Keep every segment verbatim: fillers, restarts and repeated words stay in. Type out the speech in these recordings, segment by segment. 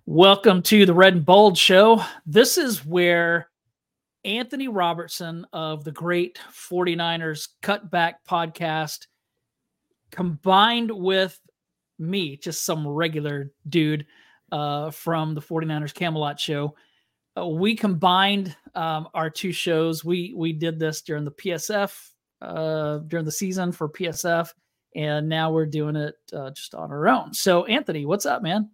Welcome to the Red and Bold Show. This is where Anthony Robertson of the great 49ers Cutback podcast, combined with me, just some regular dude uh, from the 49ers Camelot Show, uh, we combined um, our two shows. We we did this during the P S F, uh, during the season for P S F, and now we're doing it uh, just on our own. So, Anthony, what's up, man?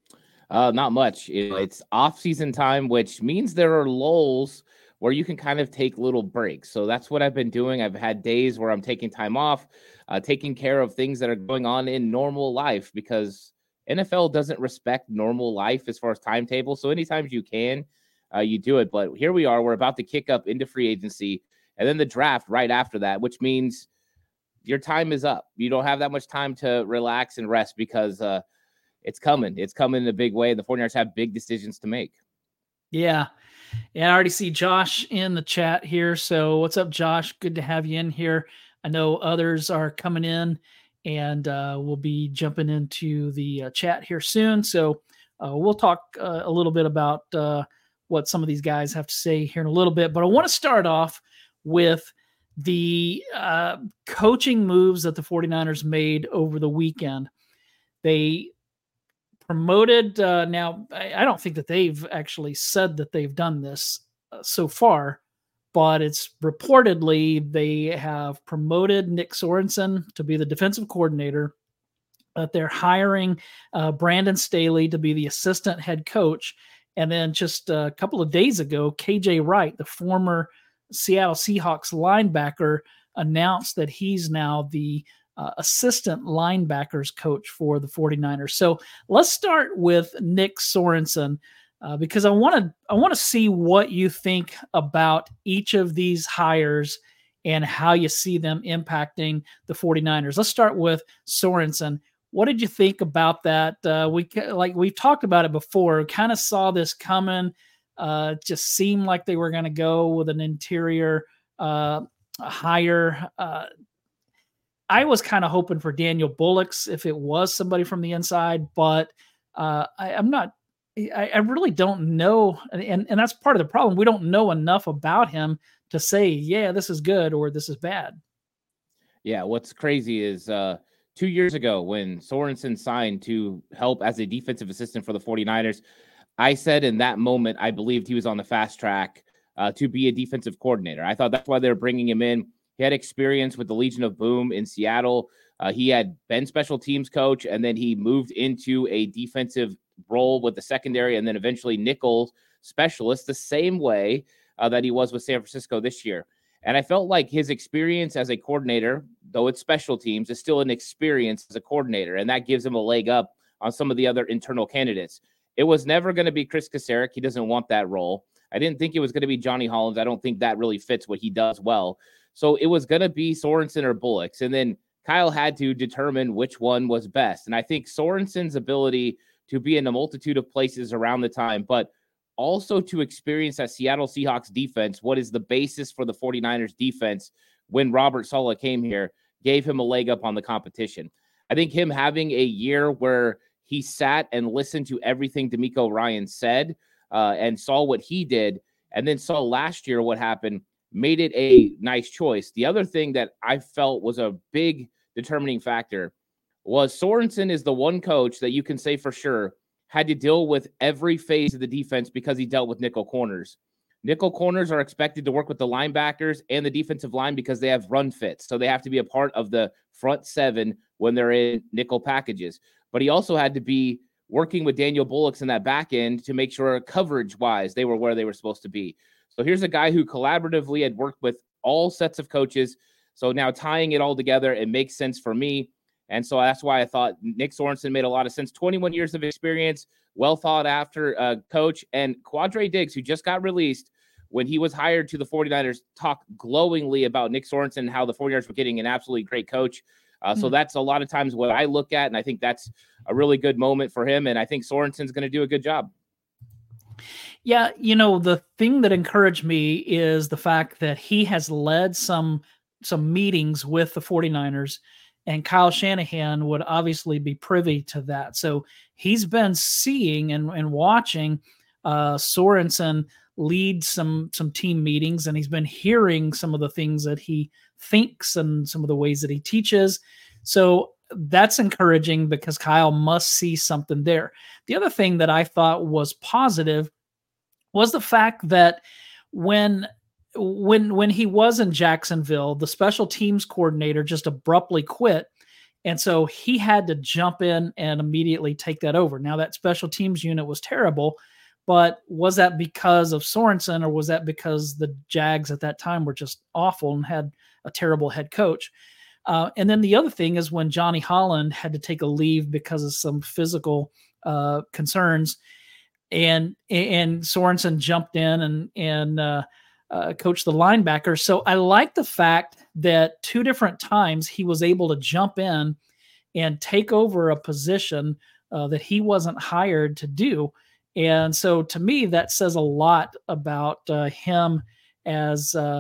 Uh, not much. It's off-season time, which means there are lulls where you can kind of take little breaks. So that's what I've been doing. I've had days where I'm taking time off, uh, taking care of things that are going on in normal life, because N F L doesn't respect normal life as far as timetable. So anytime you can, uh, you do it. But here we are. We're about to kick up into free agency and then the draft right after that, which means your time is up. You don't have that much time to relax and rest because uh, – It's coming. It's coming in a big way. The 49ers have big decisions to make. Yeah. And I already see Josh in the chat here. So what's up, Josh? Good to have you in here. I know others are coming in, and uh, we'll be jumping into the uh, chat here soon. So uh, we'll talk uh, a little bit about uh, what some of these guys have to say here in a little bit. But I want to start off with the uh, coaching moves that the 49ers made over the weekend. They promoted. Uh, now, I, I don't think that they've actually said that they've done this uh, so far, but it's reportedly they have promoted Nick Sorensen to be the defensive coordinator. That they're hiring uh, Brandon Staley to be the assistant head coach. And then just a couple of days ago, K J Wright, the former Seattle Seahawks linebacker, announced that he's now the Uh, assistant linebackers coach for the 49ers. So let's start with Nick Sorensen uh, because I want to I want to see what you think about each of these hires and how you see them impacting the 49ers. Let's start with Sorensen. What did you think about that? Uh, we like we've talked about it before. Kind of saw this coming. Uh, just seemed like they were going to go with an interior uh, hire. Uh, I was kind of hoping for Daniel Bullocks if it was somebody from the inside, but uh, I, I'm not. I, I really don't know, and and that's part of the problem. We don't know enough about him to say, yeah, this is good or this is bad. Yeah, what's crazy is uh, two years ago when Sorensen signed to help as a defensive assistant for the 49ers, I said in that moment I believed he was on the fast track uh, to be a defensive coordinator. I thought that's why they were bringing him in. He had experience with the Legion of Boom in Seattle. Uh, he had been special teams coach, and then he moved into a defensive role with the secondary and then eventually nickel specialist the same way uh, that he was with San Francisco this year. And I felt like his experience as a coordinator, though it's special teams, is still an experience as a coordinator, and that gives him a leg up on some of the other internal candidates. It was never going to be Chris Kasarik. He doesn't want that role. I didn't think it was going to be Johnny Hollins. I don't think that really fits what he does well. So it was going to be Sorensen or Bullocks. And then Kyle had to determine which one was best. And I think Sorensen's ability to be in a multitude of places around the time, but also to experience that Seattle Seahawks defense, what is the basis for the 49ers defense when Robert Saleh came here, gave him a leg up on the competition. I think him having a year where he sat and listened to everything DeMeco Ryans said uh, and saw what he did, and then saw last year what happened, made it a nice choice. The other thing that I felt was a big determining factor was Sorensen is the one coach that you can say for sure had to deal with every phase of the defense because he dealt with nickel corners. Nickel corners are expected to work with the linebackers and the defensive line because they have run fits. So they have to be a part of the front seven when they're in nickel packages. But he also had to be working with Daniel Bullocks in that back end to make sure coverage-wise they were where they were supposed to be. So here's a guy who collaboratively had worked with all sets of coaches. So now tying it all together, it makes sense for me. And so that's why I thought Nick Sorensen made a lot of sense. twenty-one years of experience, well thought after uh, coach. And Quandre Diggs, who just got released when he was hired to the 49ers, talked glowingly about Nick Sorensen and how the 49ers were getting an absolutely great coach. Uh, so mm. that's a lot of times what I look at, and I think that's a really good moment for him. And I think Sorensen's going to do a good job. Yeah, you know, the thing that encouraged me is the fact that he has led some some meetings with the 49ers And Kyle Shanahan would obviously be privy to that. So he's been seeing and, and watching uh, Sorensen lead some some team meetings, and he's been hearing some of the things that he thinks and some of the ways that he teaches. So that's encouraging because Kyle must see something there. The other thing that I thought was positive was the fact that when when when he was in Jacksonville, the special teams coordinator just abruptly quit. And so he had to jump in and immediately take that over. Now, that special teams unit was terrible, but was that because of Sorensen, or was that because the Jags at that time were just awful and had a terrible head coach? Uh, and then the other thing is when Johnny Holland had to take a leave because of some physical uh, concerns, and and Sorensen jumped in and and uh, uh, coached the linebackers. So I like the fact that two different times he was able to jump in and take over a position uh, that he wasn't hired to do. And so to me, that says a lot about uh, him as uh,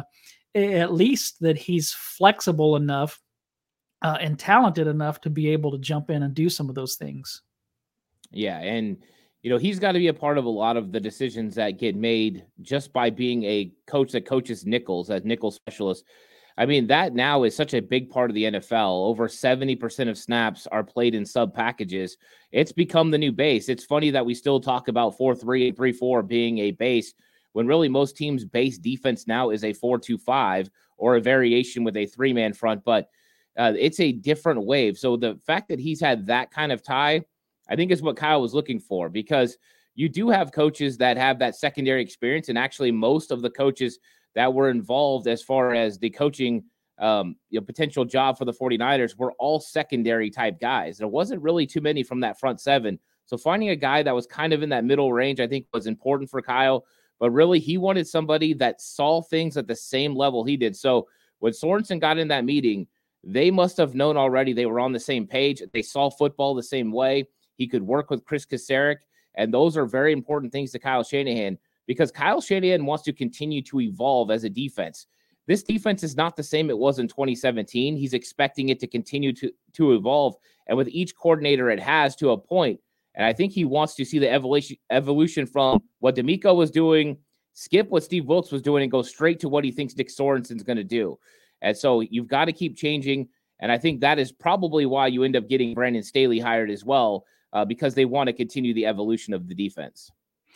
at least that he's flexible enough uh, and talented enough to be able to jump in and do some of those things. Yeah. And, you know, he's got to be a part of a lot of the decisions that get made just by being a coach that coaches nickels, as nickel specialist. I mean, that now is such a big part of the N F L. Over seventy percent of snaps are played in sub packages. It's become the new base. It's funny that we still talk about four three and three four being a base, when really most teams' base defense now is a four two five or a variation with a three-man front. But uh, it's a different wave. So the fact that he's had that kind of tie, I think, is what Kyle was looking for, because you do have coaches that have that secondary experience. And actually, most of the coaches that were involved as far as the coaching um, you know, potential job for the 49ers were all secondary type guys. There wasn't really too many from that front seven. So finding a guy that was kind of in that middle range, I think, was important for Kyle. But really, he wanted somebody that saw things at the same level he did. So when Sorensen got in that meeting, they must have known already they were on the same page. They saw football the same way. He could work with Chris Kasarik. And those are very important things to Kyle Shanahan, because Kyle Shanahan wants to continue to evolve as a defense. This defense is not the same it was in twenty seventeen. He's expecting it to continue to, to evolve. And with each coordinator, it has to a point. And I think he wants to see the evolution, evolution from what DeMeco was doing, skip what Steve Wilks was doing, and go straight to what he thinks Dick Sorensen's going to do. And so you've got to keep changing. And I think that is probably why you end up getting Brandon Staley hired as well, uh, because they want to continue the evolution of the defense.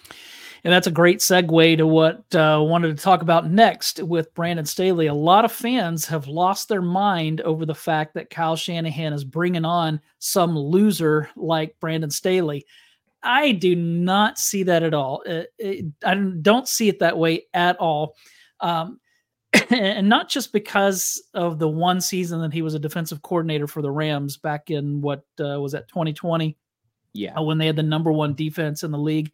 And that's a great segue to what I uh, wanted to talk about next with Brandon Staley. A lot of fans have lost their mind over the fact that Kyle Shanahan is bringing on some loser like Brandon Staley. I do not see that at all. It, it, I don't see it that way at all. Um, and not just because of the one season that he was a defensive coordinator for the Rams back in what uh, was that twenty twenty? Yeah, uh, when they had the number one defense in the league.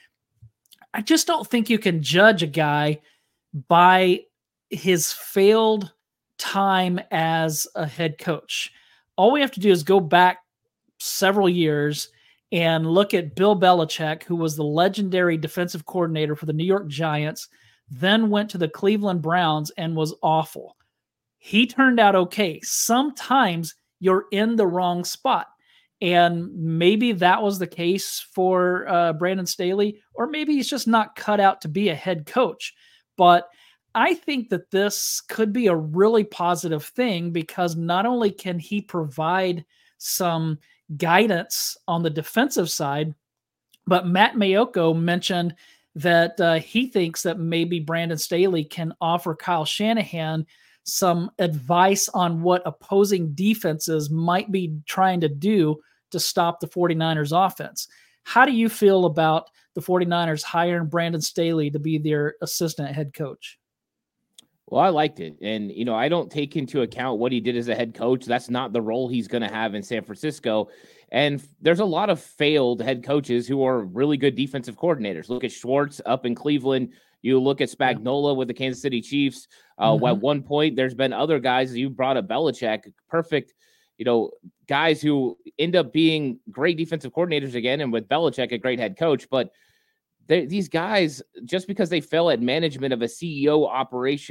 I just don't think you can judge a guy by his failed time as a head coach. All we have to do is go back several years and look at Bill Belichick, who was the legendary defensive coordinator for the New York Giants, then went to the Cleveland Browns and was awful. He turned out okay. Sometimes you're in the wrong spot. And maybe that was the case for uh, Brandon Staley, or maybe he's just not cut out to be a head coach. But I think that this could be a really positive thing, because not only can he provide some guidance on the defensive side, but Matt Mayoko mentioned that uh, he thinks that maybe Brandon Staley can offer Kyle Shanahan some advice on what opposing defenses might be trying to do to stop the 49ers offense. How do you feel about the 49ers hiring Brandon Staley to be their assistant head coach? Well, I liked it. And, you know, I don't take into account what he did as a head coach. That's not the role he's going to have in San Francisco. And there's a lot of failed head coaches who are really good defensive coordinators. Look at Schwartz up in Cleveland. You look at Spagnuolo with the Kansas City Chiefs. Uh, mm-hmm. At one point, there's been other guys. You brought up Belichick, perfect, you know, guys who end up being great defensive coordinators again, and with Belichick, a great head coach. But these guys, just because they fail at management of a C E O operation,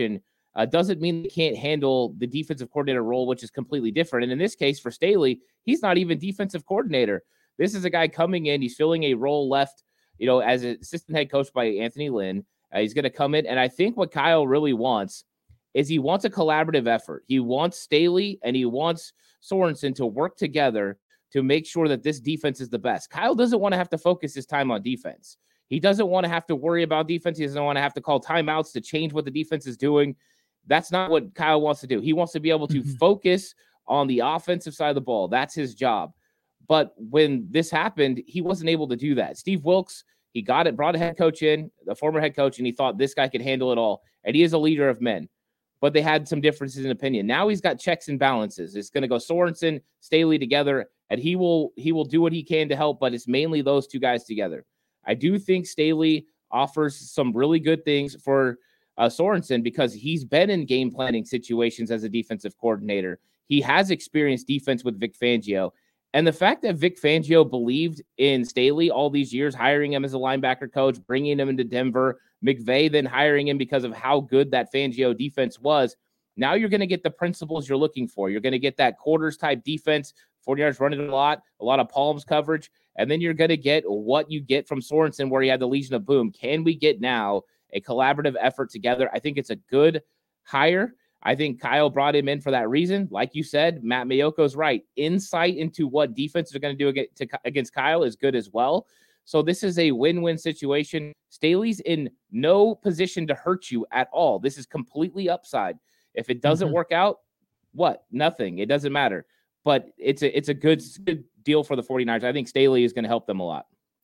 uh, doesn't mean they can't handle the defensive coordinator role, which is completely different. And in this case, for Staley, he's not even defensive coordinator. This is a guy coming in. He's filling a role left, you know, as an assistant head coach by Anthony Lynn. Uh, he's going to come in. And I think what Kyle really wants is he wants a collaborative effort. He wants Staley and he wants Sorensen to work together to make sure that this defense is the best. Kyle doesn't want to have to focus his time on defense. He doesn't want to have to worry about defense. He doesn't want to have to call timeouts to change what the defense is doing. That's not what Kyle wants to do. He wants to be able to mm-hmm. focus on the offensive side of the ball. That's his job. But when this happened, he wasn't able to do that. Steve Wilks, he got it, brought a head coach in, the former head coach, and he thought this guy could handle it all. And he is a leader of men. But they had some differences in opinion. Now he's got checks and balances. It's going to go Sorensen, Staley together, and he will he will do what he can to help, but it's mainly those two guys together. I do think Staley offers some really good things for uh, Sorensen because he's been in game planning situations as a defensive coordinator. He has experienced defense with Vic Fangio. And the fact that Vic Fangio believed in Staley all these years, hiring him as a linebacker coach, bringing him into Denver, McVay then hiring him because of how good that Fangio defense was. Now you're going to get the principles you're looking for. You're going to get that quarters type defense, forty-yards running a lot, a lot of palms coverage, and then you're going to get what you get from Sorensen where he had the Legion of Boom. Can we get now a collaborative effort together? I think it's a good hire. I think Kyle brought him in for that reason. Like you said, Matt Mayoko's right. Insight into what defenses are going to do against Kyle is good as well. So this is a win-win situation. Staley's in no position to hurt you at all. This is completely upside. If it doesn't mm-hmm. work out, what? Nothing. It doesn't matter. But it's a it's a good, good deal for the 49ers. I think Staley is going to help them a lot.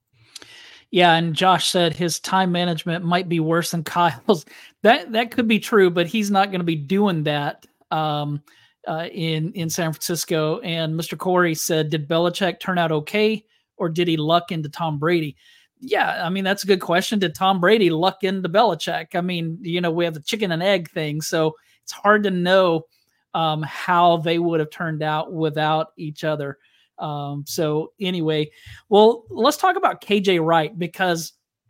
Yeah, and Josh said his time management might be worse than Kyle's. That that could be true, but he's not going to be doing that um, uh, in in San Francisco. And Mister Corey said, did Belichick turn out okay, or did he luck into Tom Brady? Yeah, I mean, that's a good question. Did Tom Brady luck into Belichick? I mean, you know, we have the chicken and egg thing, so it's hard to know um, how they would have turned out without each other. Um, so anyway, well, let's talk about K J Wright, because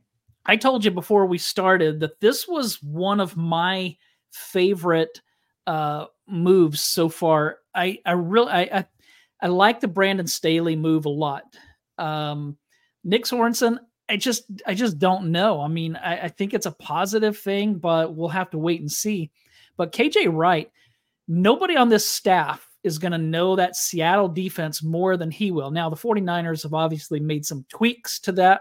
I told you before we started that this was one of my favorite uh, moves so far. I, I really, I, I, I like the Brandon Staley move a lot. Um, Nick Sorensen, I just, I just don't know. I mean, I, I think it's a positive thing, but we'll have to wait and see. But K J Wright, nobody on this staff is going to know that Seattle defense more than he will. Now, the 49ers have obviously made some tweaks to that,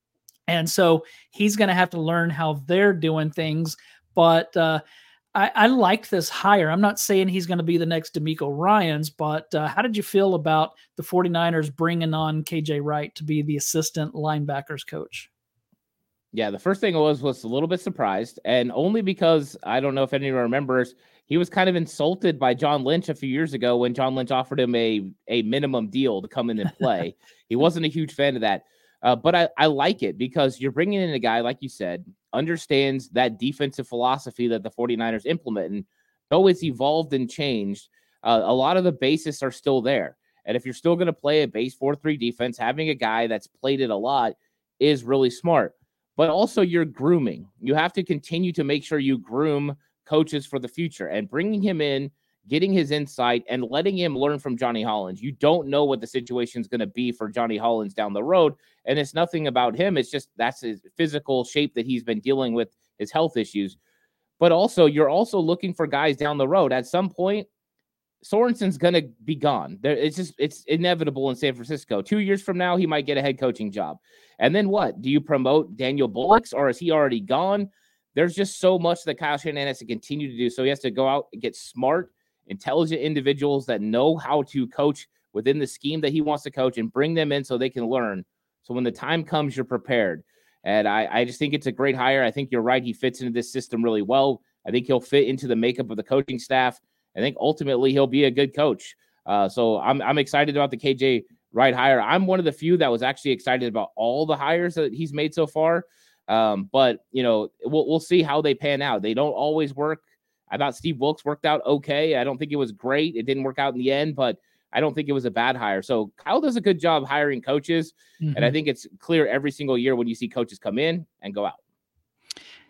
and so he's going to have to learn how they're doing things. But uh, I, I like this hire. I'm not saying he's going to be the next DeMeco Ryans, but uh, how did you feel about the 49ers bringing on K J Wright to be the assistant linebackers coach? Yeah, the first thing I was was a little bit surprised, and only because I don't know if anyone remembers, he was kind of insulted by John Lynch a few years ago when John Lynch offered him a, a minimum deal to come in and play. He wasn't a huge fan of that, uh, but I, I like it because you're bringing in a guy, like you said, understands that defensive philosophy that the 49ers implement, and though it's evolved and changed, uh, a lot of the bases are still there. And if you're still going to play a base four three defense, having a guy that's played it a lot is really smart. But also you're grooming. You have to continue to make sure you groom coaches for the future, and bringing him in, getting his insight, and letting him learn from Johnny Hollins. You don't know what the situation is going to be for Johnny Hollins down the road, and it's nothing about him. It's just that's his physical shape that he's been dealing with, his health issues. But also, you're also looking for guys down the road. At some point, Sorensen's going to be gone. There, it's just it's inevitable in San Francisco. Two years from now, he might get a head coaching job. And then what? Do you promote Daniel Bullocks, or is he already gone? There's just so much that Kyle Shanahan has to continue to do. So he has to go out and get smart, intelligent individuals that know how to coach within the scheme that he wants to coach, and bring them in so they can learn. So when the time comes, you're prepared. And I, I just think it's a great hire. I think you're right. He fits into this system really well. I think he'll fit into the makeup of the coaching staff. I think ultimately he'll be a good coach. Uh, so I'm I'm excited about the K J Wright hire. I'm one of the few that was actually excited about all the hires that he's made so far. Um, but, you know, we'll, we'll see how they pan out. They don't always work. I thought Steve Wilks worked out okay. I don't think it was great. It didn't work out in the end, but I don't think it was a bad hire. So Kyle does a good job hiring coaches. Mm-hmm. And I think it's clear every single year when you see coaches come in and go out.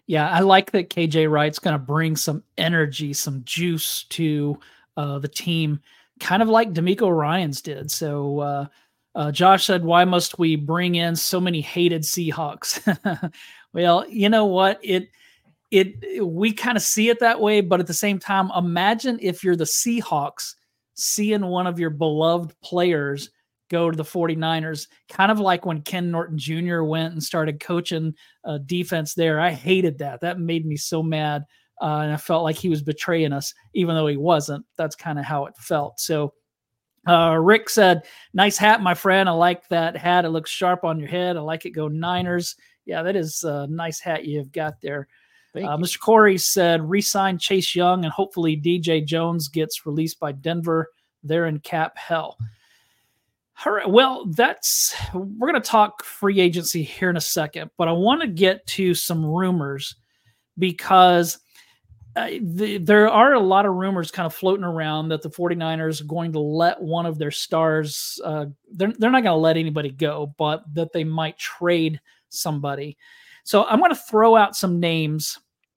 Yeah, I like that K J Wright's going to bring some energy, some juice to uh, the team, kind of like D'Amico Ryans did. So uh, uh, Josh said, why must we bring in so many hated Seahawks? Well, you know what? It it we kind of see it that way, but at the same time, imagine if you're the Seahawks seeing one of your beloved players go to the 49ers, kind of like when Ken Norton Junior went and started coaching uh, defense there. I hated that. That made me so mad. Uh, and I felt like he was betraying us, even though he wasn't. That's kind of how it felt. So uh, Rick said, nice hat, my friend. I like that hat. It looks sharp on your head. I like it. Go Niners. Yeah, that is a nice hat you've got there. Uh, Mister Corey said, re-sign Chase Young and hopefully D J Jones gets released by Denver. They're in cap hell. All right, well, that's we're going to talk free agency here in a second, but I want to get to some rumors because uh, the, there are a lot of rumors kind of floating around that the 49ers are going to let one of their stars, uh, they're, they're not going to let anybody go, but that they might trade somebody. So I'm going to throw out some names,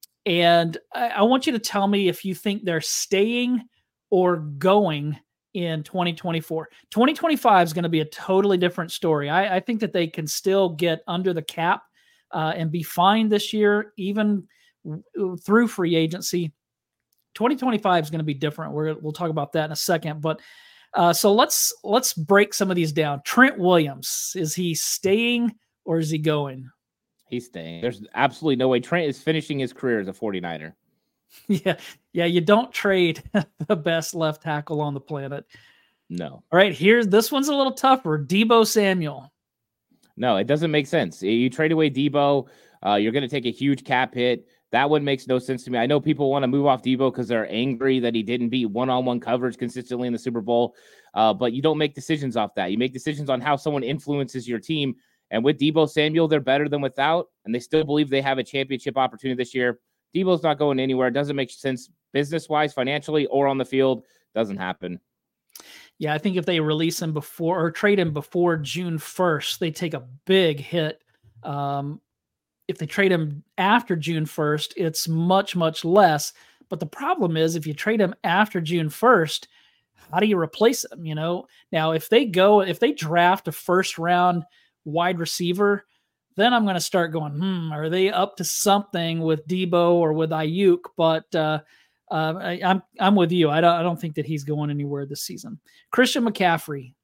and I, I want you to tell me if you think they're staying or going in twenty twenty-four. twenty twenty-five is going to be a totally different story. I, I think that they can still get under the cap uh, and be fine this year, even w- through free agency. twenty twenty-five is going to be different. We're, we'll talk about that in a second. But uh, so let's let's break some of these down. Trent Williams, is he staying or is he going? He's staying. There's absolutely no way. Trent is finishing his career as a 49er. Yeah, yeah, you don't trade the best left tackle on the planet. No. All right, here's this one's a little tougher. Deebo Samuel. No, it doesn't make sense. You trade away Deebo, uh, you're going to take a huge cap hit. That one makes no sense to me. I know people want to move off Deebo because they're angry that he didn't beat one-on-one coverage consistently in the Super Bowl, uh, but you don't make decisions off that. You make decisions on how someone influences your team, and with Deebo Samuel, they're better than without, and they still believe they have a championship opportunity this year. Deebo's not going anywhere. It doesn't make sense business-wise, financially, or on the field. Doesn't happen. Yeah, I think if they release him before or trade him before June first, they take a big hit. Um, if they trade him after June first, it's much, much less. But the problem is if you trade him after June first, how do you replace him? You know, now if they go, if they draft a first round wide receiver, then I'm going to start going, hmm, are they up to something with Deebo or with Ayuk? But uh, uh, I, I'm I'm with you. I don't I don't think that he's going anywhere this season. Christian McCaffrey.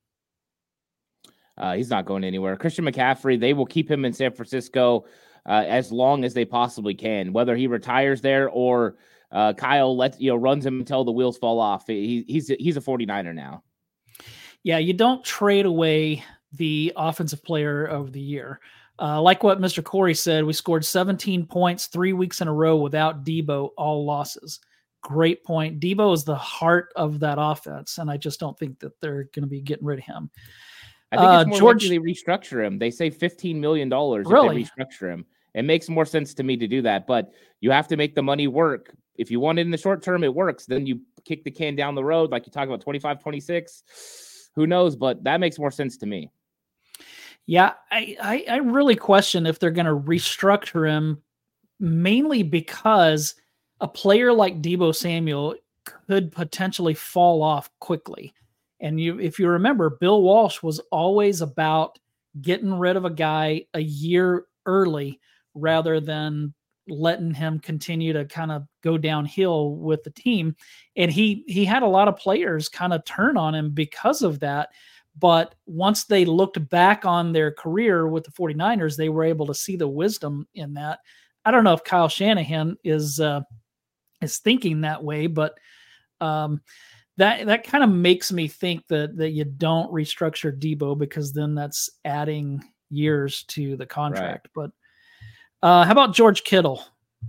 Uh, he's not going anywhere. Christian McCaffrey, they will keep him in San Francisco uh, as long as they possibly can, whether he retires there or uh, Kyle lets you know runs him until the wheels fall off. He, he's he's a 49er now. Yeah, you don't trade away the offensive player of the year. Uh, like what Mister Corey said, we scored seventeen points three weeks in a row without Deebo, all losses. Great point. Deebo is the heart of that offense, and I just don't think that they're going to be getting rid of him. I think uh, it's more George, likely they restructure him. They say fifteen million dollars really? if they restructure him. It makes more sense to me to do that, but you have to make the money work. If you want it in the short term, it works. Then you kick the can down the road, like you talk about twenty-five, twenty-six. Who knows? But that makes more sense to me. Yeah, I, I, I really question if they're going to restructure him, mainly because a player like Deebo Samuel could potentially fall off quickly. And you, if you remember, Bill Walsh was always about getting rid of a guy a year early rather than letting him continue to kind of go downhill with the team. And he he had a lot of players kind of turn on him because of that. But once they looked back on their career with the 49ers, they were able to see the wisdom in that. I don't know if Kyle Shanahan is uh, is thinking that way, but um, that that kind of makes me think that that you don't restructure Deebo because then that's adding years to the contract. Right. But uh, how about George Kittle?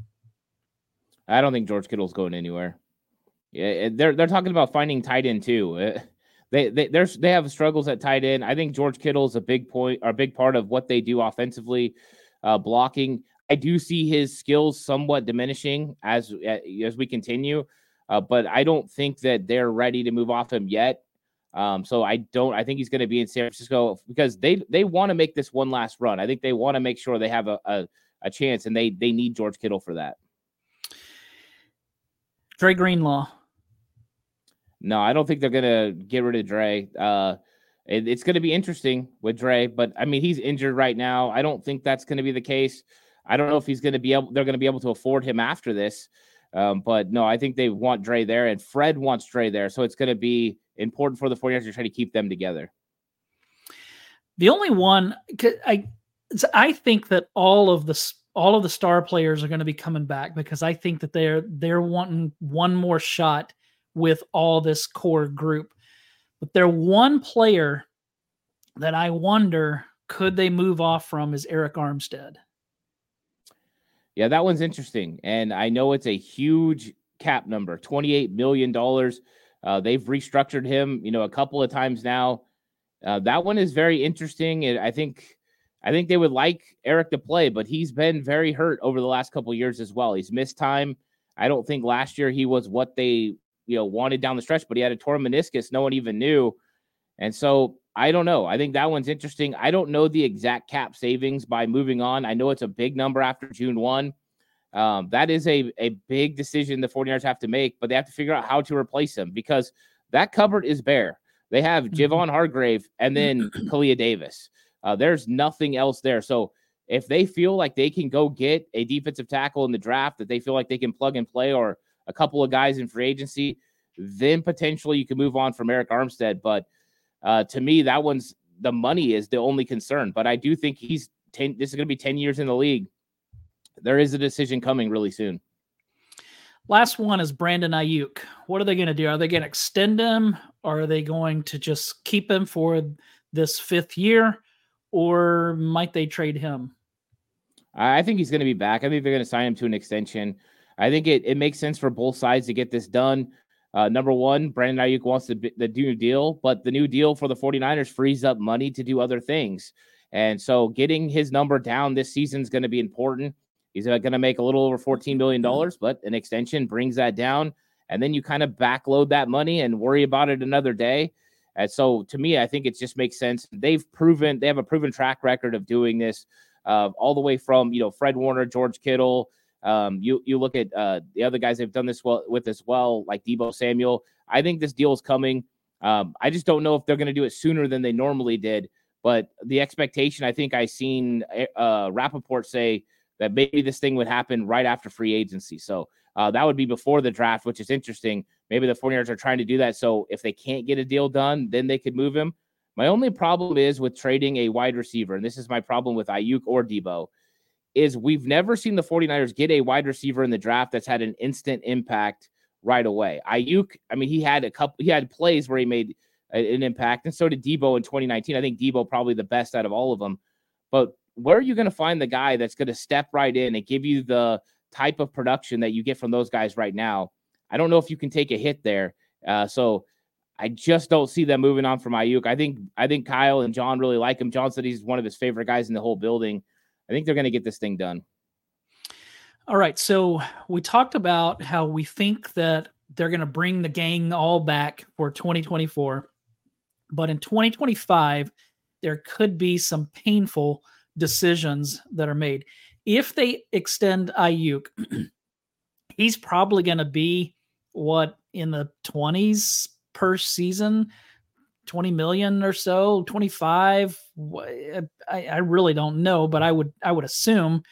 I don't think George Kittle's going anywhere. Yeah, they're they're talking about finding tight end too. They they there's they have struggles at tight end. I think George Kittle is a big point or a big part of what they do offensively, uh, blocking. I do see his skills somewhat diminishing as as we continue, uh, but I don't think that they're ready to move off him yet. Um, so I don't. I think he's going to be in San Francisco because they they want to make this one last run. I think they want to make sure they have a, a a chance, and they they need George Kittle for that. Dre Greenlaw. No, I don't think they're gonna get rid of Dre. Uh, it, it's going to be interesting with Dre, but I mean, he's injured right now. I don't think that's going to be the case. I don't know if he's going to be able. They're going to be able to afford him after this. Um, but no, I think they want Dre there, and Fred wants Dre there. So it's going to be important for the 49ers to try to keep them together. The only one I, I think that all of the all of the star players are going to be coming back, because I think that they're they're wanting one more shot with all this core group. But their one player that I wonder could they move off from is Arik Armstead. Yeah, that one's interesting. And I know it's a huge cap number, twenty-eight million dollars. Uh, they've restructured him, you know, a couple of times now. Uh, that one is very interesting. And I think I think they would like Arik to play, but he's been very hurt over the last couple of years as well. He's missed time. I don't think last year he was what they, you know, wanted down the stretch, but he had a torn meniscus. No one even knew. And so I don't know. I think that one's interesting. I don't know the exact cap savings by moving on. I know it's a big number after June first. Um, that is a, a big decision the 49ers have to make, but they have to figure out how to replace him, because that cupboard is bare. They have Javon Hargrave and then Kalia Davis. Uh, there's nothing else there. So if they feel like they can go get a defensive tackle in the draft that they feel like they can plug and play, or a couple of guys in free agency, then potentially you can move on from Arik Armstead. But uh, to me, that one's the money is the only concern. But I do think he's ten. This is going to be ten years in the league. There is a decision coming really soon. Last one is Brandon Aiyuk. What are they going to do? Are they going to extend him? Or are they going to just keep him for this fifth year? Or might they trade him? I think he's going to be back. I think they're going to sign him to an extension. I think it, it makes sense for both sides to get this done. Uh, number one, Brandon Aiyuk wants the, the new deal, but the new deal for the 49ers frees up money to do other things. And so getting his number down this season is going to be important. He's going to make a little over fourteen million dollars, but an extension brings that down. And then you kind of backload that money and worry about it another day. And so to me, I think it just makes sense. They've proven, they have a proven track record of doing this uh, all the way from, you know, Fred Warner, George Kittle. Um, you, you look at uh, the other guys they've done this well with as well, like Deebo Samuel. I think this deal is coming. Um, I just don't know if they're going to do it sooner than they normally did. But the expectation, I think I seen uh, Rappaport say that maybe this thing would happen right after free agency. So uh, that would be before the draft, which is interesting. Maybe the 49ers are trying to do that. So if they can't get a deal done, then they could move him. My only problem is with trading a wide receiver, and this is my problem with Aiyuk or Deebo, is we've never seen the 49ers get a wide receiver in the draft that's had an instant impact right away. Aiyuk, I mean, he had a couple, he had plays where he made an impact, and so did Deebo in twenty nineteen. I think Deebo probably the best out of all of them. But where are you going to find the guy that's going to step right in and give you the type of production that you get from those guys right now? I don't know if you can take a hit there. Uh, so I just don't see them moving on from Aiyuk. I think I think Kyle and John really like him. John said he's one of his favorite guys in the whole building. I think they're going to get this thing done. All right. So we talked about how we think that they're going to bring the gang all back for twenty twenty-four. But in twenty twenty-five, there could be some painful decisions that are made. If they extend Aiyuk, he's probably going to be what, in the twenties per season, twenty million or so, twenty-five. I, I really don't know, but I would, I would assume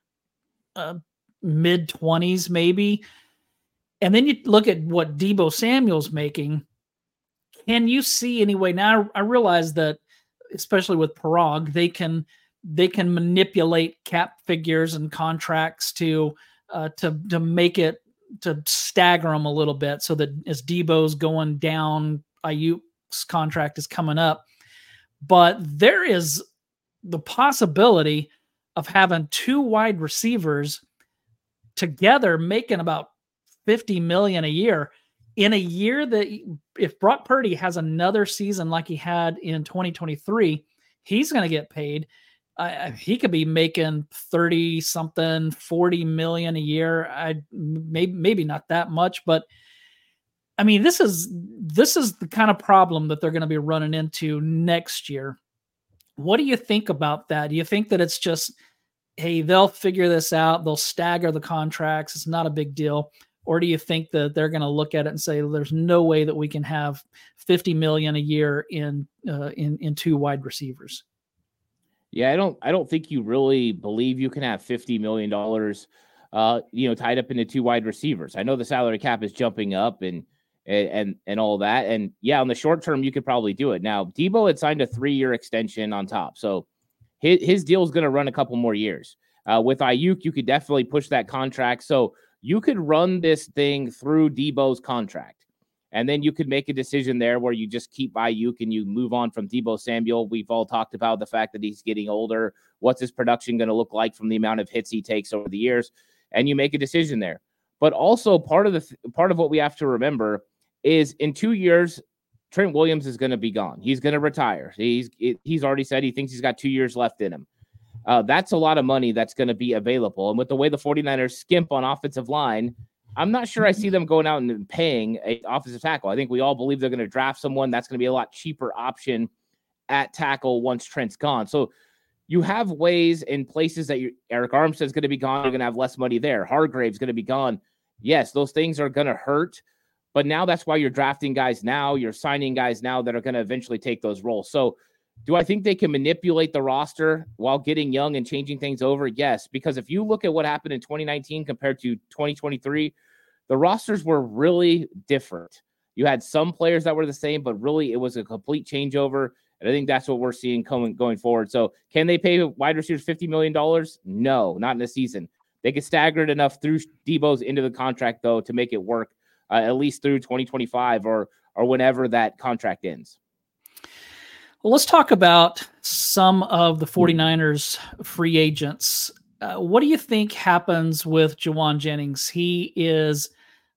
uh, mid twenties maybe. And then you look at what Deebo Samuel's making. Can you see anyway? Now I realize that, especially with Parag, they can, they can manipulate cap figures and contracts to, uh, to, to make it, to stagger them a little bit so that as Deebo's going down, Aiyuk's contract is coming up. But there is the possibility of having two wide receivers together making about fifty million a year in a year that, if Brock Purdy has another season like he had in twenty twenty-three, he's going to get paid. Uh, he could be making thirty something, forty million a year. I maybe, maybe not that much, but I mean, this is, this is the kind of problem that they're going to be running into next year. What do you think about that? Do you think that it's just hey, they'll figure this out, they'll stagger the contracts, it's not a big deal? Or do you think that they're going to look at it and say, there's no way that we can have fifty million a year in uh, in in two wide receivers? Yeah, I don't I don't think you really believe you can have fifty million dollars uh, you know, tied up into two wide receivers. I know the salary cap is jumping up and and and, and all that. And yeah, on the short term, you could probably do it. Now, Debo had signed a three-year extension on top. So his, his deal is going to run a couple more years. Uh, with Ayuk, you could definitely push that contract. So you could run this thing through Debo's contract. And then you could make a decision there where you just keep Ayuk and you move on from Debo Samuel. We've all talked about the fact that he's getting older. What's his production going to look like from the amount of hits he takes over the years? And you make a decision there. But also part of the th- part of what we have to remember is in two years, Trent Williams is going to be gone. He's going to retire. He's he's already said he thinks he's got two years left in him. Uh, that's a lot of money that's going to be available. And with the way the 49ers skimp on offensive line, I'm not sure I see them going out and paying an offensive tackle. I think we all believe they're going to draft someone that's going to be a lot cheaper option at tackle once Trent's gone. So you have ways in places that you, Eric Armstead's going to be gone. You're going to have less money there. Hargrave's going to be gone. Yes, those things are going to hurt. But now that's why you're drafting guys now. You're signing guys now that are going to eventually take those roles. So do I think they can manipulate the roster while getting young and changing things over? Yes, because if you look at what happened in twenty nineteen compared to twenty twenty-three, the rosters were really different. You had some players that were the same, but really it was a complete changeover. And I think that's what we're seeing coming going forward. So can they pay wide receivers fifty million dollars? No, not in a season. They could stagger it enough through Debo's into the contract, though, to make it work uh, at least through twenty twenty-five or or whenever that contract ends. Well, let's talk about some of the 49ers free agents. Uh, what do you think happens with Jauan Jennings? He is,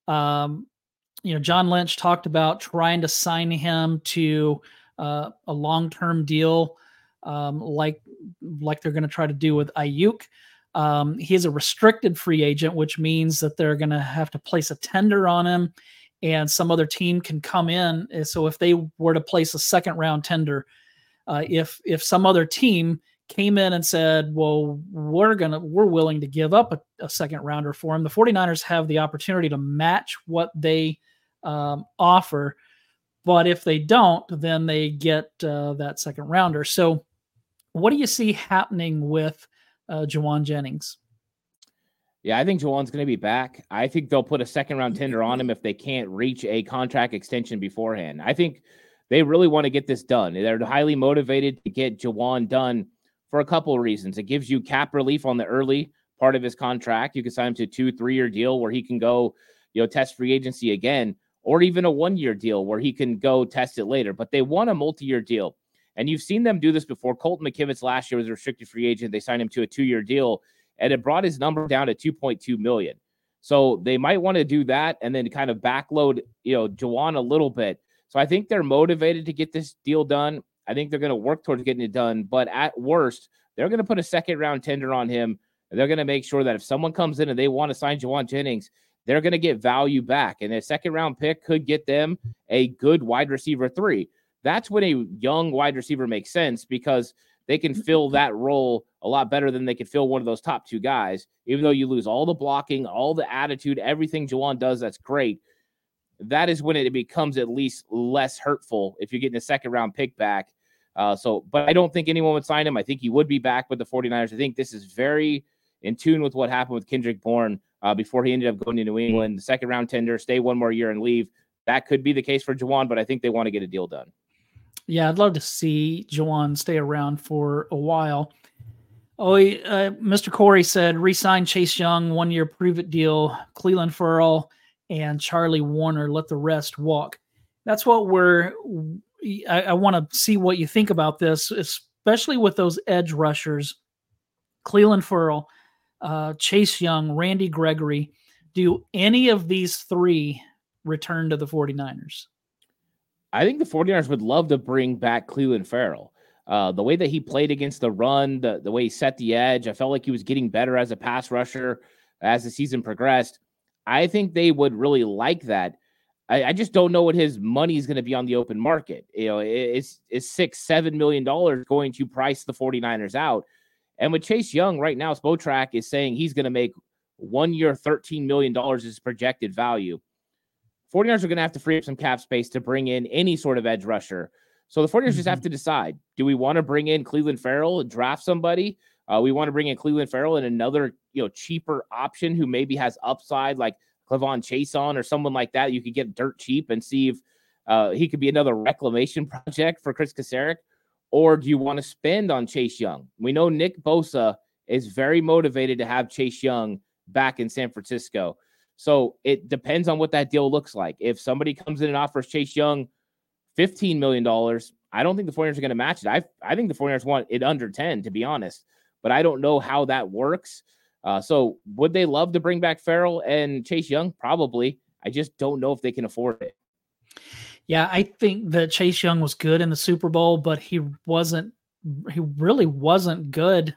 um, you know, John Lynch talked about trying to sign him to uh, a long-term deal, um, like like they're going to try to do with Ayuk. Um, he is a restricted free agent, which means that they're going to have to place a tender on him, and some other team can come in. So if they were to place a second-round tender, uh, if if some other team came in and said, well, we're gonna we're willing to give up a, a second rounder for him, the 49ers have the opportunity to match what they um, offer. But if they don't, then they get uh, that second rounder. So what do you see happening with uh, Jauan Jennings? Yeah, I think Jauan's going to be back. I think they'll put a second round tender on him if they can't reach a contract extension beforehand. I think they really want to get this done. They're highly motivated to get Jauan done for a couple of reasons. It gives you cap relief on the early part of his contract. You can sign him to a two, three-year deal where he can go, you know, test free agency again, or even a one-year deal where he can go test it later. But they want a multi-year deal. And you've seen them do this before. Colton McKivitz last year was a restricted free agent. They signed him to a two-year deal, and it brought his number down to two point two million dollars. So they might want to do that and then kind of backload, you know, Jauan a little bit. So I think they're motivated to get this deal done. I think they're going to work towards getting it done. But at worst, they're going to put a second-round tender on him. And they're going to make sure that if someone comes in and they want to sign Jauan Jennings, they're going to get value back. And a second-round pick could get them a good wide receiver three. That's when a young wide receiver makes sense because they can fill that role a lot better than they could fill one of those top two guys. Even though you lose all the blocking, all the attitude, everything Jauan does, that's great. That is when it becomes at least less hurtful if you're getting a second-round pick back. Uh, so, but I don't think anyone would sign him. I think he would be back with the 49ers. I think this is very in tune with what happened with Kendrick Bourne uh, before he ended up going to New England. The second-round tender, stay one more year and leave. That could be the case for Jauan, but I think they want to get a deal done. Yeah, I'd love to see Jauan stay around for a while. Oh, uh, Mister Corey said, re-sign Chase Young, one-year prove-it deal, Clelin Ferrell, and Charlie Warner, let the rest walk. That's what we're I, I want to see what you think about this, especially with those edge rushers, Clelin Ferrell, uh, Chase Young, Randy Gregory. Do any of these three return to the 49ers? I think the 49ers would love to bring back Clelin Ferrell. Uh, the way that he played against the run, the, the way he set the edge, I felt like he was getting better as a pass rusher as the season progressed. I think they would really like that. I, I just don't know what his money is going to be on the open market. You know, it's, it's six, seven million dollars going to price the 49ers out. And with Chase Young right now, Spotrac is saying he's going to make one year, thirteen million dollars is projected value. 49ers are going to have to free up some cap space to bring in any sort of edge rusher. So the 49ers mm-hmm. just have to decide, do we want to bring in Cleveland Farrell and draft somebody? Uh, we want to bring in Cleveland Farrell and another, you know, cheaper option who maybe has upside like Clavon Chason or someone like that. You could get dirt cheap and see if uh, he could be another reclamation project for Chris Kasarik. Or do you want to spend on Chase Young? We know Nick Bosa is very motivated to have Chase Young back in San Francisco. So it depends on what that deal looks like. If somebody comes in and offers Chase Young fifteen million dollars, I don't think the 49ers are going to match it. I I think the 49ers want it under ten, to be honest. But I don't know how that works. Uh, so would they love to bring back Farrell and Chase Young? Probably. I just don't know if they can afford it. Yeah, I think that Chase Young was good in the Super Bowl, but he wasn't, he really wasn't good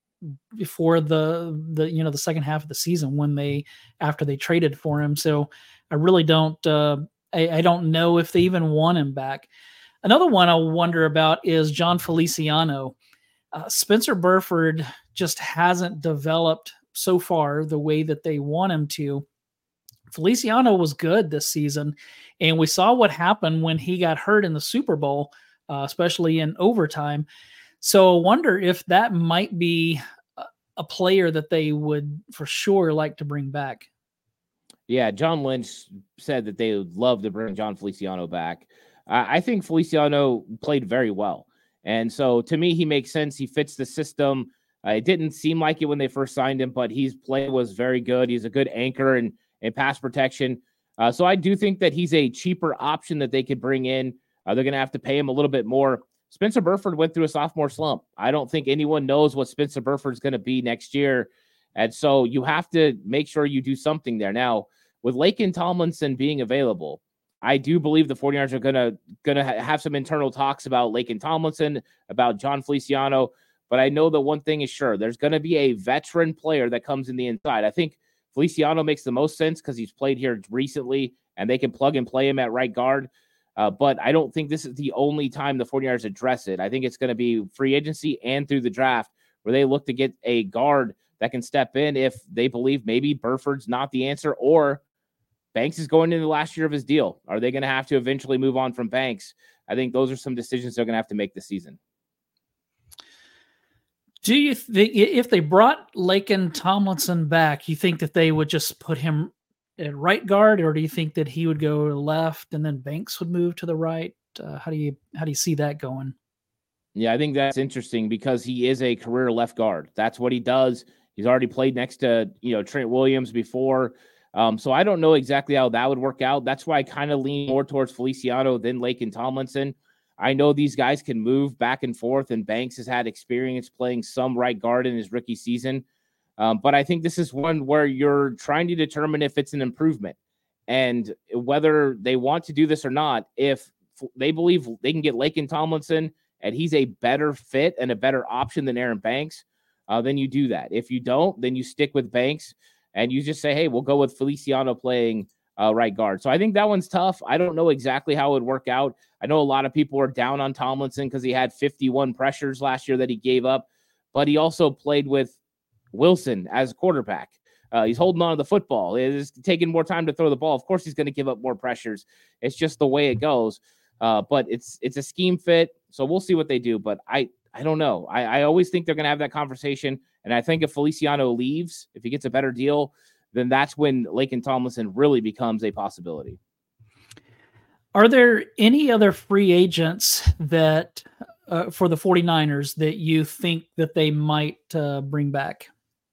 before the, the, you know, the second half of the season when they, after they traded for him. So I really don't, uh, I, I don't know if they even want him back. Another one I wonder about is John Feliciano. Uh, Spencer Burford just hasn't developed so far the way that they want him to. Feliciano was good this season, and we saw what happened when he got hurt in the Super Bowl, uh, especially in overtime. So I wonder if that might be a, a player that they would for sure like to bring back. Yeah, John Lynch said that they would love to bring John Feliciano back. Uh, I think Feliciano played very well. And so to me, he makes sense. He fits the system. Uh, it didn't seem like it when they first signed him, but his play was very good. He's a good anchor and, and pass protection. Uh, so I do think that he's a cheaper option that they could bring in. Uh, they're going to have to pay him a little bit more. Spencer Burford went through a sophomore slump. I don't think anyone knows what Spencer Burford's going to be next year. And so you have to make sure you do something there. Now, with Laken Tomlinson being available, I do believe the 49ers are going to going to ha- have some internal talks about Laken Tomlinson, about John Feliciano. But I know that one thing is sure. There's going to be a veteran player that comes in the inside. I think Feliciano makes the most sense because he's played here recently, and they can plug and play him at right guard. Uh, but I don't think this is the only time the 49ers address it. I think it's going to be free agency and through the draft where they look to get a guard that can step in if they believe maybe Burford's not the answer or Banks is going into the last year of his deal. Are they going to have to eventually move on from Banks? I think those are some decisions they're going to have to make this season. Do you think if they brought Laken Tomlinson back, you think that they would just put him at right guard, or do you think that he would go left and then Banks would move to the right? Uh, how do you how do you see that going? Yeah, I think that's interesting because he is a career left guard. That's what he does. He's already played next to, you know, Trent Williams before. Um, so I don't know exactly how that would work out. That's why I kind of lean more towards Feliciano than Laken Tomlinson. I know these guys can move back and forth, and Banks has had experience playing some right guard in his rookie season. Um, but I think this is one where you're trying to determine if it's an improvement and whether they want to do this or not. If they believe they can get Laken Tomlinson and he's a better fit and a better option than Aaron Banks, uh, then you do that. If you don't, then you stick with Banks and you just say, hey, we'll go with Feliciano playing uh, right guard. So I think that one's tough. I don't know exactly how it would work out. I know a lot of people are down on Tomlinson because he had fifty-one pressures last year that he gave up, but he also played with Wilson as quarterback. Uh, he's holding on to the football. It's taking more time to throw the ball. Of course, he's going to give up more pressures. It's just the way it goes. Uh, but it's it's a scheme fit, so we'll see what they do. But I I don't know. I, I always think they're going to have that conversation, and I think if Feliciano leaves, if he gets a better deal, then that's when Laken Tomlinson really becomes a possibility. Are there any other free agents that uh, for the 49ers that you think that they might uh, bring back?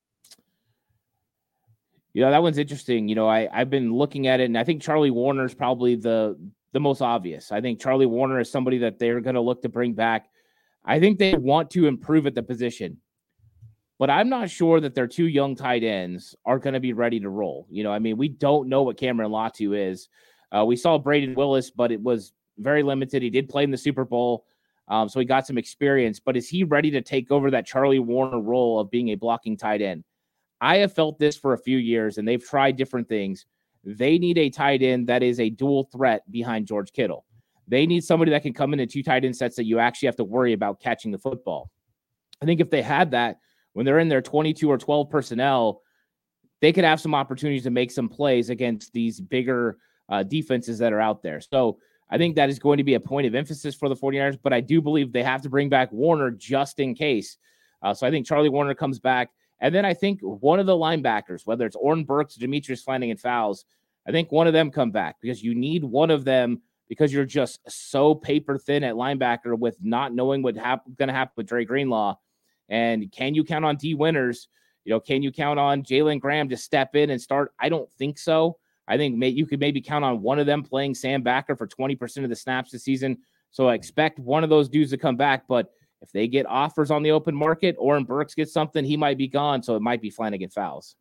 You know, that one's interesting. You know, I, I've been looking at it, and I think Charlie Warner is probably the, the most obvious. I think Charlie Warner is somebody that they're going to look to bring back. I think they want to improve at the position, but I'm not sure that their two young tight ends are going to be ready to roll. You know, I mean, we don't know what Cameron Latu is. Uh, we saw Braden Willis, but it was very limited. He did play in the Super Bowl, um, so he got some experience. But is he ready to take over that Charlie Warner role of being a blocking tight end? I have felt this for a few years, and they've tried different things. They need a tight end that is a dual threat behind George Kittle. They need somebody that can come in in two tight end sets that you actually have to worry about catching the football. I think if they had that, when they're in their twenty-two or twelve personnel, they could have some opportunities to make some plays against these bigger uh, defenses that are out there. So I think that is going to be a point of emphasis for the 49ers, but I do believe they have to bring back Warner just in case. Uh, so I think Charlie Warner comes back. And then I think one of the linebackers, whether it's Oren Burks, Demetrius Flanagan-Fowles, I think one of them come back because you need one of them because you're just so paper thin at linebacker with not knowing what's hap- going to happen with Dre Greenlaw. And can you count on D Winters? You know, can you count on Jalen Graham to step in and start? I don't think so. I think may, you could maybe count on one of them playing Sam Backer for twenty percent of the snaps this season. So I expect one of those dudes to come back. But if they get offers on the open market, Oren Burks gets something, he might be gone. So it might be Flanagan-Fowles.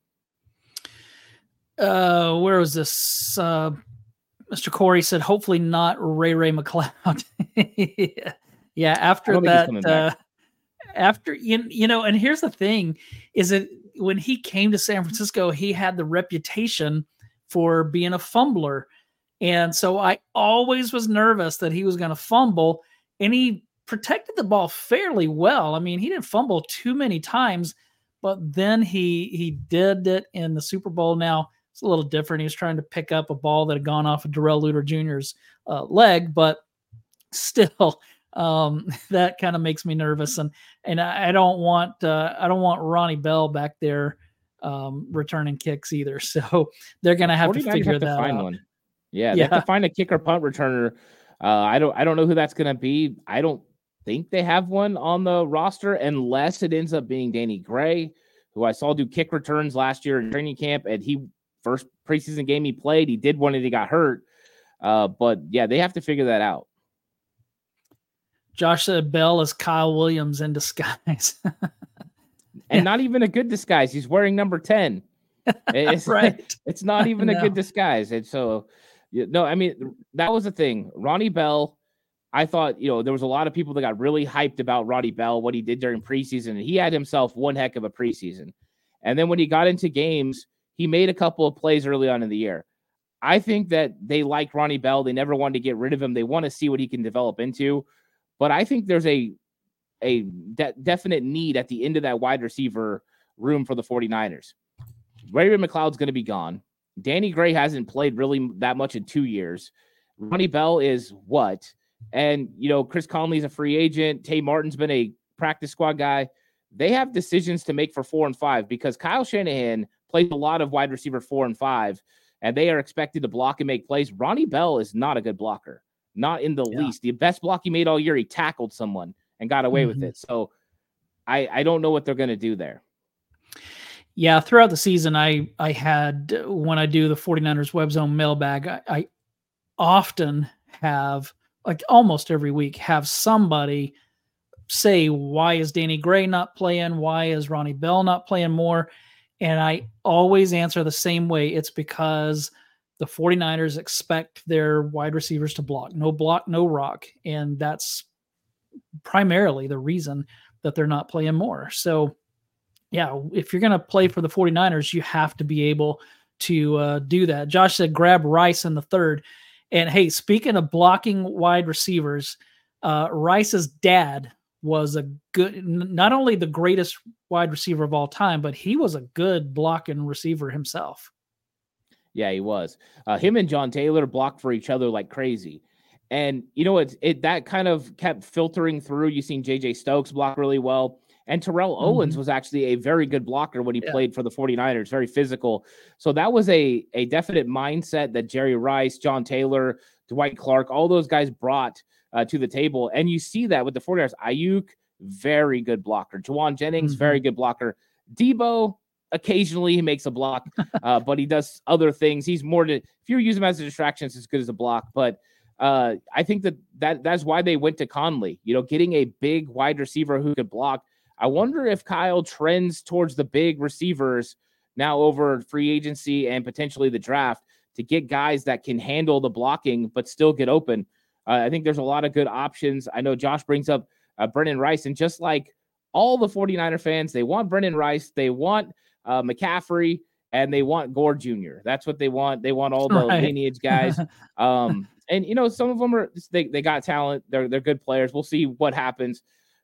Uh, where was this? Uh, Mister Corey said, hopefully not Ray Ray McCloud. yeah, after that, uh, after you, you know, and here's the thing: is that when he came to San Francisco, he had the reputation for being a fumbler, and so I always was nervous that he was going to fumble, and he protected the ball fairly well. I mean, he didn't fumble too many times, but then he he did it in the Super Bowl. Now it's a little different. He was trying to pick up a ball that had gone off of Darrell Luter Junior's uh, leg, but still, um, that kind of makes me nervous. And and I, I don't want uh, I don't want Ronnie Bell back there um, returning kicks either. So they're going to have to figure have to that find out. One. Yeah, they yeah. have to find a kicker punt returner. Uh, I don't I don't know who that's going to be. I don't think they have one on the roster unless it ends up being Danny Gray, who I saw do kick returns last year in training camp, and he first preseason game he played, he did one and he got hurt. Uh, but yeah, they have to figure that out. Josh said Bell is Kyle Williams in disguise. and yeah. not even a good disguise. He's wearing number ten. It's, right. It's not even a good disguise. And so, no, I mean, that was the thing. Ronnie Bell, I thought, you know, there was a lot of people that got really hyped about Ronnie Bell, what he did during preseason. And he had himself one heck of a preseason. And then when he got into games, he made a couple of plays early on in the year. I think that they like Ronnie Bell. They never wanted to get rid of him. They want to see what he can develop into. But I think there's a, a de- definite need at the end of that wide receiver room for the 49ers. Ray Ray McCloud's going to be gone. Danny Gray hasn't played really that much in two years. Ronnie Bell is what? And, you know, Chris Conley's a free agent. Tay Martin's been a practice squad guy. They have decisions to make for four and five because Kyle Shanahan plays a lot of wide receiver four and five, and they are expected to block and make plays. Ronnie Bell is not a good blocker, not in the yeah. least. The best block he made all year, he tackled someone and got away mm-hmm. with it. So I, I don't know what they're going to do there. Yeah, throughout the season, I I had, when I do the 49ers Web Zone mailbag, I, I often have, like almost every week, have somebody say, why is Danny Gray not playing? Why is Ronnie Bell not playing more? And I always answer the same way. It's because the 49ers expect their wide receivers to block. No block, no rock. And that's primarily the reason that they're not playing more. So, yeah, if you're going to play for the 49ers, you have to be able to uh, do that. Josh said grab Rice in the third. And, hey, speaking of blocking wide receivers, uh, Rice's dad was a good, not only the greatest wide receiver of all time, but he was a good blocking receiver himself. Yeah, he was. Uh, him and John Taylor blocked for each other like crazy. And, you know, it's it that kind of kept filtering through. You've seen J J Stokes block really well. And Terrell mm-hmm. Owens was actually a very good blocker when he yeah. played for the 49ers, very physical. So that was a, a definite mindset that Jerry Rice, John Taylor, Dwight Clark, all those guys brought uh, to the table. And you see that with the 49ers. Ayuk, very good blocker. Juwan Jennings, mm-hmm. very good blocker. Debo, occasionally he makes a block, uh, but he does other things. He's more to, if you use him as a distraction, it's as good as a block. But uh, I think that, that that's why they went to Conley, you know, getting a big wide receiver who could block. I wonder if Kyle trends towards the big receivers now over free agency and potentially the draft to get guys that can handle the blocking but still get open. Uh, I think there's a lot of good options. I know Josh brings up uh, Brennan Rice, and just like all the 49er fans, they want Brennan Rice, they want uh, McCaffrey, and they want Gore Junior That's what they want. They want all the right. lineage guys. um, and, you know, some of them are they, they got talent. They're they're good players. We'll see what happens.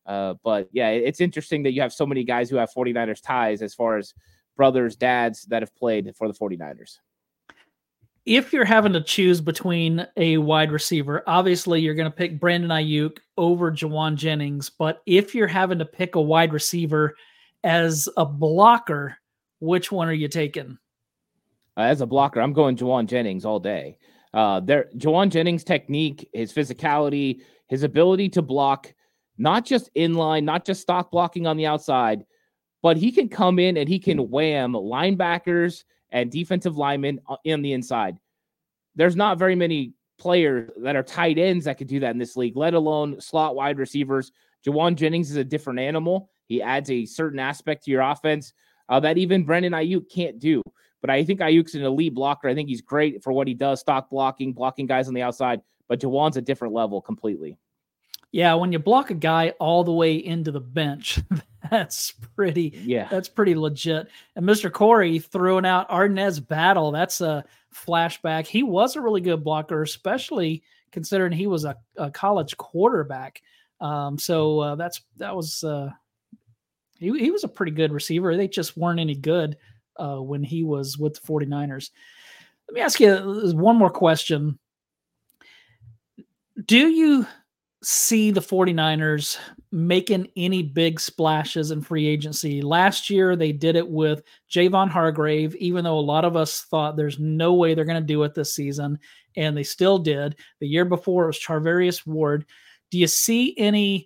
Uh, but yeah, it's interesting that you have so many guys who have 49ers ties as far as brothers, dads that have played for the 49ers. If you're having to choose between a wide receiver, obviously you're going to pick Brandon Aiyuk over Jauan Jennings. But if you're having to pick a wide receiver as a blocker, which one are you taking? Uh, as a blocker, I'm going Jauan Jennings all day. Uh, there, Jauan Jennings' technique, his physicality, his ability to block, not just inline, not just stock blocking on the outside, but he can come in and he can wham linebackers and defensive linemen in the inside. There's not very many players that are tight ends that could do that in this league, let alone slot wide receivers. Jauan Jennings is a different animal. He adds a certain aspect to your offense uh, that even Brandon Aiyuk can't do. But I think Ayuk's an elite blocker. I think he's great for what he does, stock blocking, blocking guys on the outside. But Jauan's a different level completely. Yeah, when you block a guy all the way into the bench, that's pretty. Yeah, that's pretty legit. And Mister Corey throwing out Arnaz Battle. That's a flashback. He was a really good blocker, especially considering he was a, a college quarterback. Um, so uh, that's that was uh, he he was a pretty good receiver. They just weren't any good uh, when he was with the 49ers. Let me ask you one more question. Do you see the 49ers making any big splashes in free agency? Last year, they did it with Javon Hargrave, even though a lot of us thought there's no way they're going to do it this season, and they still did. The year before, it was Charvarius Ward. Do you see any,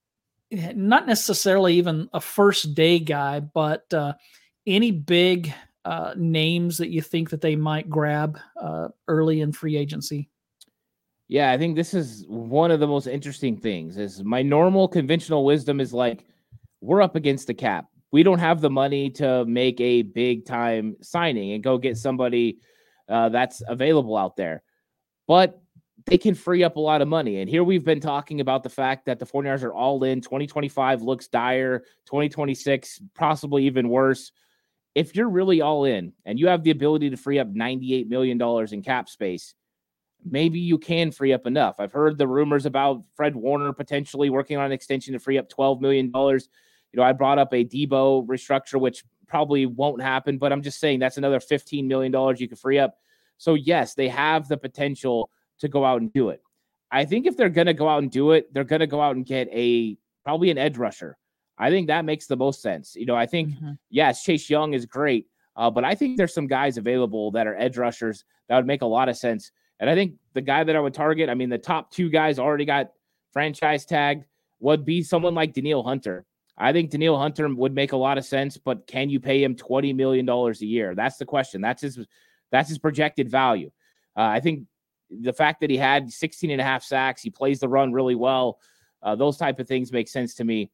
not necessarily even a first day guy, but uh, any big uh, names that you think that they might grab uh, early in free agency? Yeah, I think this is one of the most interesting things. Is my normal conventional wisdom is like, we're up against the cap. We don't have the money to make a big time signing and go get somebody uh, that's available out there. But they can free up a lot of money. And here we've been talking about the fact that the 49ers are all in. twenty twenty-five looks dire. twenty twenty-six, possibly even worse. If you're really all in and you have the ability to free up ninety-eight million dollars in cap space, maybe you can free up enough. I've heard the rumors about Fred Warner potentially working on an extension to free up twelve million dollars. You know, I brought up a Debo restructure, which probably won't happen, but I'm just saying that's another fifteen million dollars you could free up. So yes, they have the potential to go out and do it. I think if they're going to go out and do it, they're going to go out and get a, probably an edge rusher. I think that makes the most sense. You know, I think, mm-hmm. yes, Chase Young is great, uh, but I think there's some guys available that are edge rushers that would make a lot of sense. And I think the guy that I would target, I mean, the top two guys already got franchise tagged, would be someone like Danielle Hunter. I think Danielle Hunter would make a lot of sense, but can you pay him twenty million dollars a year? That's the question. That's his, that's his projected value. Uh, I think the fact that he had sixteen and a half sacks, he plays the run really well. Uh, those type of things make sense to me.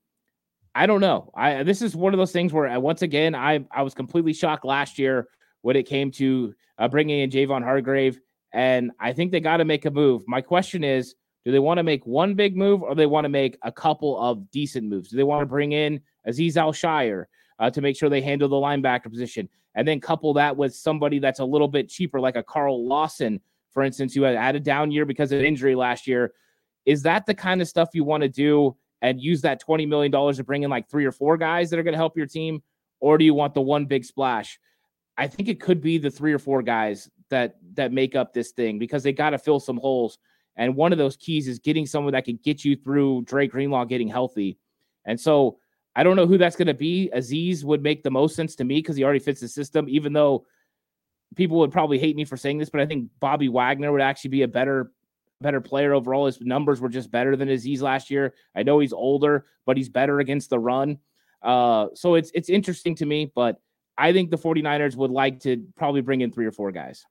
I don't know. I, this is one of those things where, once again, I, I was completely shocked last year when it came to uh, bringing in Javon Hargrave. And I think they got to make a move. My question is, do they want to make one big move or do they want to make a couple of decent moves? Do they want to bring in Azeez Al-Shaair uh, to make sure they handle the linebacker position and then couple that with somebody that's a little bit cheaper, like a Carl Lawson, for instance, who had, had a down year because of injury last year? Is that the kind of stuff you want to do and use that twenty million dollars to bring in like three or four guys that are going to help your team? Or do you want the one big splash? I think it could be the three or four guys that that make up this thing because they got to fill some holes. And one of those keys is getting someone that can get you through Dre Greenlaw getting healthy. And so I don't know who that's going to be. Azeez would make the most sense to me because he already fits the system, even though people would probably hate me for saying this, but I think Bobby Wagner would actually be a better, better player overall. His numbers were just better than Azeez last year. I know he's older, but he's better against the run. Uh, so it's, it's interesting to me, but I think the 49ers would like to probably bring in three or four guys.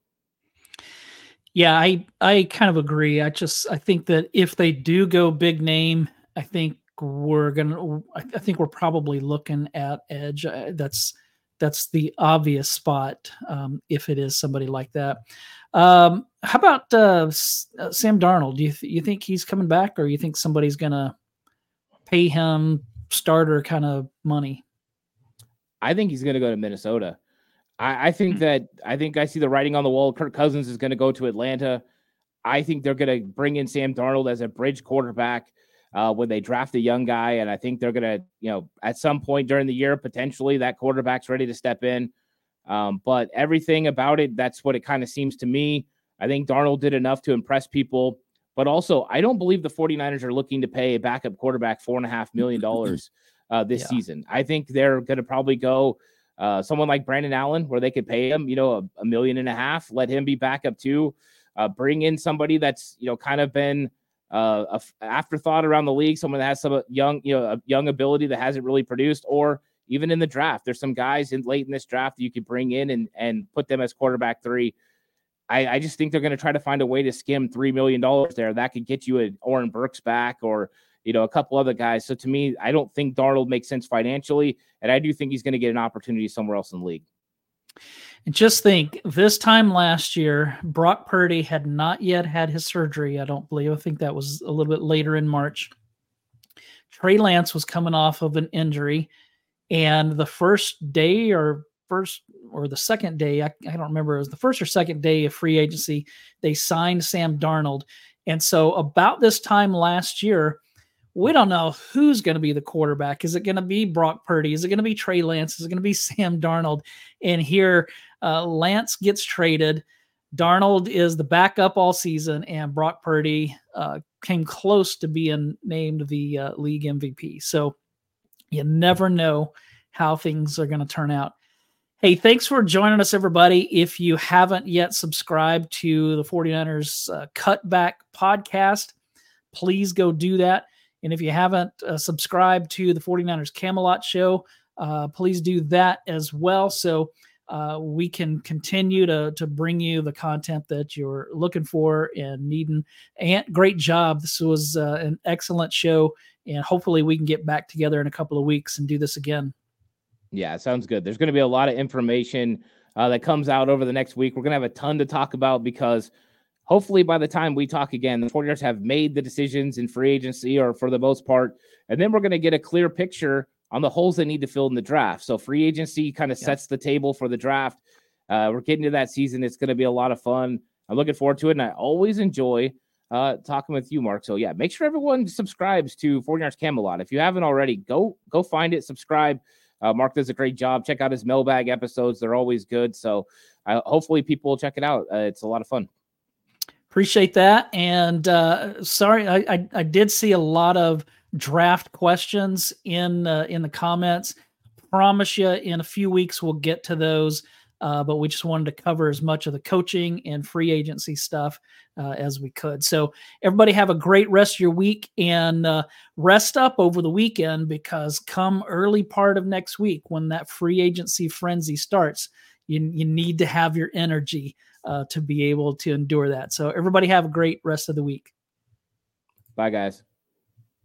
Yeah, I, I kind of agree. I just, I think that if they do go big name, I think we're going to, I think we're probably looking at edge. That's, that's the obvious spot. Um, if it is somebody like that. Um, how about uh, Sam Darnold? Do you, th- you think he's coming back or you think somebody's going to pay him starter kind of money? I think he's going to go to Minnesota. I, I think that I think I see the writing on the wall. Kirk Cousins is going to go to Atlanta. I think they're going to bring in Sam Darnold as a bridge quarterback. uh, when they draft a young guy. And I think they're going to, you know, at some point during the year, potentially that quarterback's ready to step in. Um, but everything about it, that's what it kind of seems to me. I think Darnold did enough to impress people. But also, I don't believe the 49ers are looking to pay a backup quarterback four and a half million dollars uh, this yeah. season. I think they're going to probably go uh, someone like Brandon Allen, where they could pay him, you know, a, a million and a half, let him be backup too. Uh, bring in somebody that's, you know, kind of been uh, a f- afterthought around the league, someone that has some young, you know, a young ability that hasn't really produced, or even in the draft, there's some guys in late in this draft that you could bring in and and put them as quarterback three. I, I just think they're going to try to find a way to skim three million dollars there. That could get you an Oren Burks back, or, you know, a couple other guys. So to me, I don't think Darnold makes sense financially. And I do think he's going to get an opportunity somewhere else in the league. And just think, this time last year, Brock Purdy had not yet had his surgery, I don't believe. I think that was a little bit later in March. Trey Lance was coming off of an injury. And the first day or first or the second day, I, I don't remember, it was the first or second day of free agency, they signed Sam Darnold. And so about this time last year, we don't know who's going to be the quarterback. Is it going to be Brock Purdy? Is it going to be Trey Lance? Is it going to be Sam Darnold? And here, uh, Lance gets traded. Darnold is the backup all season, and Brock Purdy uh, came close to being named the uh, league M V P. So you never know how things are going to turn out. Hey, thanks for joining us, everybody. If you haven't yet subscribed to the 49ers uh, Cutback podcast, please go do that. And if you haven't uh, subscribed to the 49ers Camelot show, uh, please do that as well. So uh, we can continue to, to bring you the content that you're looking for and needing. And great job. This was uh, an excellent show. And hopefully we can get back together in a couple of weeks and do this again. Yeah, sounds good. There's going to be a lot of information uh, that comes out over the next week. We're going to have a ton to talk about, because hopefully by the time we talk again, the 49ers have made the decisions in free agency, or for the most part, and then we're going to get a clear picture on the holes they need to fill in the draft. So free agency kind of yeah. sets the table for the draft. Uh, we're getting to that season. It's going to be a lot of fun. I'm looking forward to it, and I always enjoy uh, talking with you, Mark. So yeah, make sure everyone subscribes to 49ers Camelot. If you haven't already, go go find it, subscribe. Uh, Mark does a great job. Check out his mailbag episodes. They're always good. So uh, hopefully people will check it out. Uh, it's a lot of fun. Appreciate that. And uh, sorry, I, I, I did see a lot of draft questions in, uh, in the comments. Promise you in a few weeks we'll get to those. Uh, but we just wanted to cover as much of the coaching and free agency stuff uh, as we could. So everybody have a great rest of your week, and uh, rest up over the weekend, because come early part of next week, when that free agency frenzy starts, you, you need to have your energy uh, to be able to endure that. So everybody have a great rest of the week. Bye, guys.